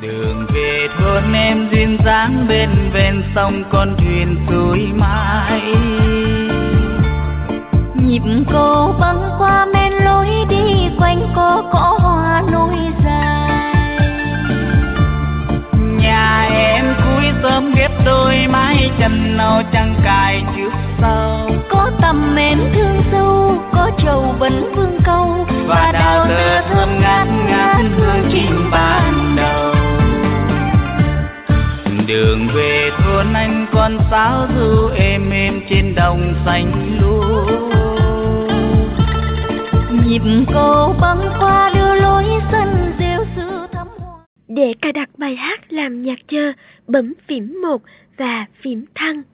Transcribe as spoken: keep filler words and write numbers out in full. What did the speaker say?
Đường về thôn em duyên dáng bên ven sông con thuyền xuôi mãi. Nhịp cầu băng qua men lối đi quanh co cỏ hoa núi dài. Nhà em cuối sớm ghép đôi mái chân nâu trăng cài trước sau. Có tầm mến thương sâu, có trầu vấn vương câu và đào tơ thơm ngát ngát hương chim ban đầu. Đường về thôn anh con sáo du êm êm trên đồng xanh lúa. Nhịp cầu băng qua đưa lối sân rêu sư thắm hoa. Để cài đặt bài hát làm nhạc chờ, bấm phím một và phím thăng.